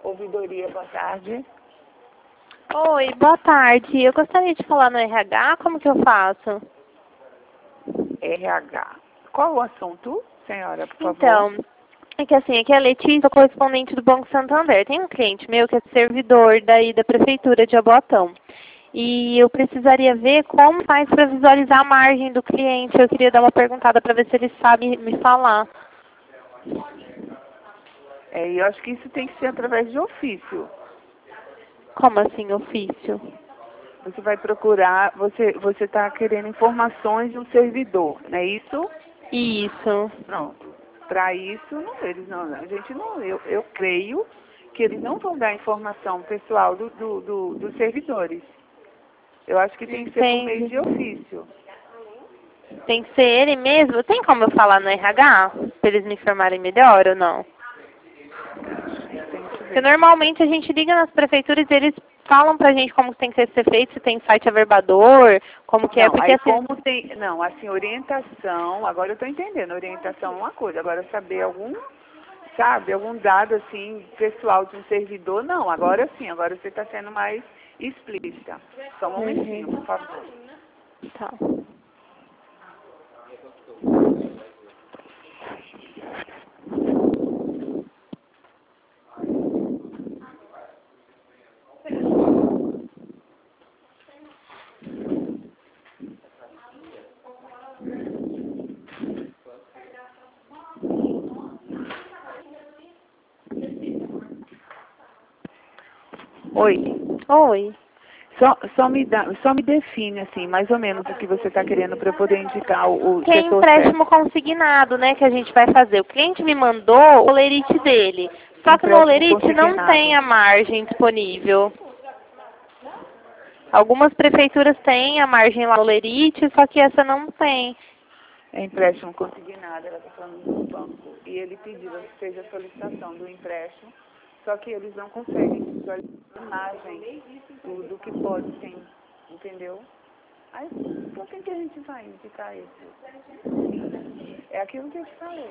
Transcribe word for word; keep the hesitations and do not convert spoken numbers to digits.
Ouvidoria, boa tarde. Oi, boa tarde. Eu gostaria de falar no R H, como que eu faço? R H. Qual o assunto, senhora, por favor? Então, é que assim, aqui é a Letícia, correspondente do Banco Santander. Tem um cliente meu que é servidor daí da Prefeitura de Jaboatão. E eu precisaria ver como faz para visualizar a margem do cliente. Eu queria dar uma perguntada para ver se ele sabe me falar. É, e eu acho que isso tem que ser através de ofício. Como assim, ofício? Você vai procurar, você você está querendo informações de um servidor, não é isso? Isso. Pronto. Para isso, não, eles não, a gente não, eu, eu creio que eles não vão dar informação pessoal do, do, do- dos servidores. Eu acho que tem que ser por meio Entendi. de ofício. Tem que ser ele mesmo? Tem como eu falar no R H? Para eles me informarem melhor ou não? Tem que Porque ver. normalmente a gente liga nas prefeituras e eles falam pra gente como tem que ser feito, se tem site averbador, como que é, Não, porque aí assim... como tem, não, assim, orientação, agora eu estou entendendo, orientação é uma coisa, agora saber algum, sabe, algum dado assim, pessoal de um servidor, não, agora sim, agora você está sendo mais explícita. Só um momentinho, Uhum. por favor. Tá. Oi, Oi. só, só, me dá, só me define, assim, mais ou menos o que você está querendo para eu poder indicar o, o Que é setor certo. empréstimo consignado, né, que a gente vai fazer. O cliente me mandou o olerite dele. Só que no Empréstimo olerite não tem consignado. a margem disponível. Algumas prefeituras têm a margem lá no olerite, só que essa não tem. É empréstimo consignado, ela está falando do banco. E ele pediu, fez a solicitação do empréstimo, só que eles não conseguem visualizar a imagem do, do que pode ter, entendeu? Aí, por que, que a gente vai indicar isso? É aquilo que eu te falei.